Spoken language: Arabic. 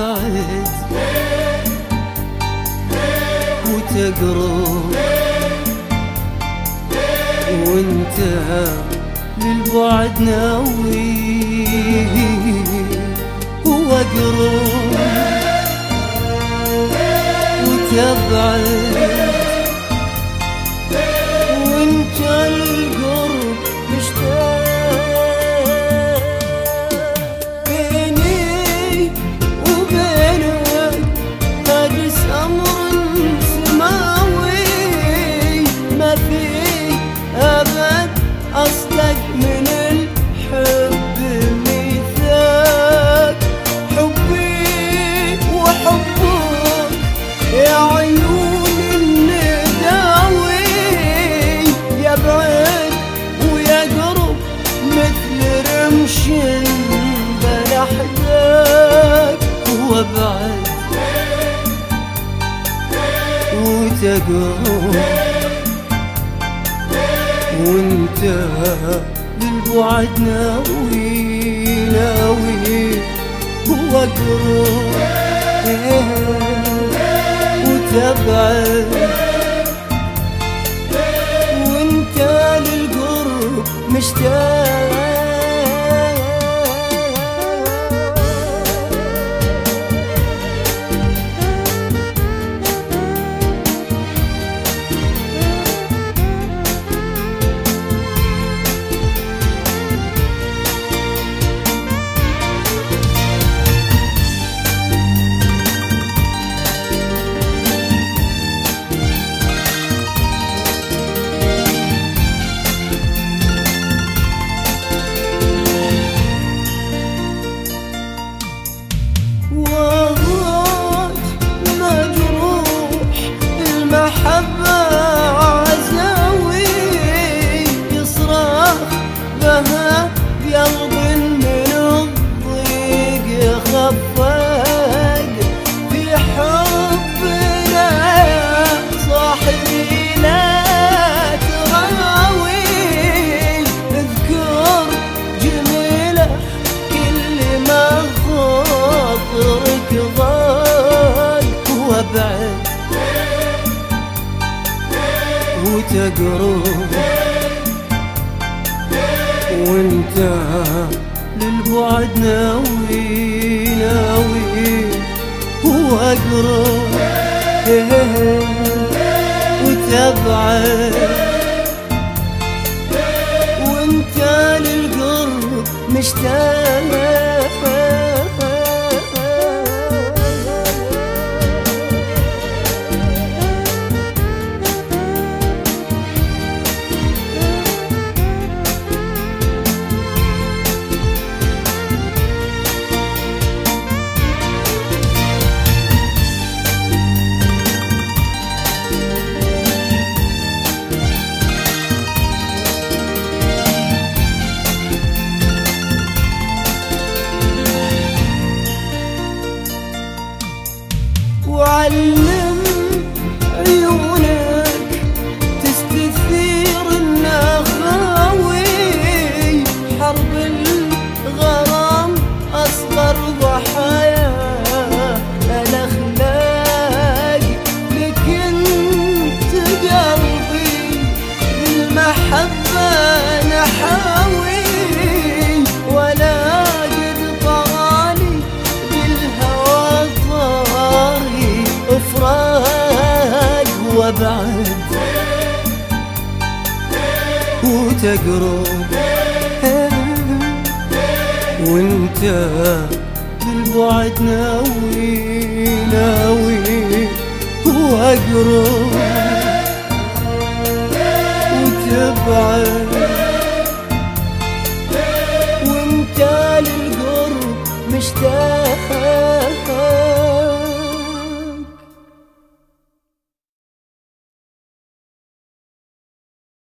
وتبعد وتقرب، وانت للبعد ناوي واقرب وتبعد، وانت للقرب مشتاق. بيني وبينك هاجس امر سماوي، ما فيه ابد اصدق من الحب ميثاق. حبي وحبك يا عيون النداوي، يبعد ويقرب مثل رمش بلحدك، وابعد وتقرب، وانت للبعد ناوي واقرب وتبعد، وانت للقرب مشتاق. قلب من الضيق خفاق في حبنا يا صاحبي، لا تراوي. اذكر جميله كل ما خاطرك ضاق، وابعد وتقرب، وانت للبعد ناوي واقرب وتبعد، وانت للقرب مشتاق. وعلم عيونك تستثير النخاوي، حرب الغرام أصغر ضحايا الأخلاق. لك انت قلبي بالمحبة نحاوي، ولا قد طالي بالهوى طاري افراق. وابعد وتقرب، وانت بالبعد ناوي واقرب وتبعد، وانت للقرب مشتاق.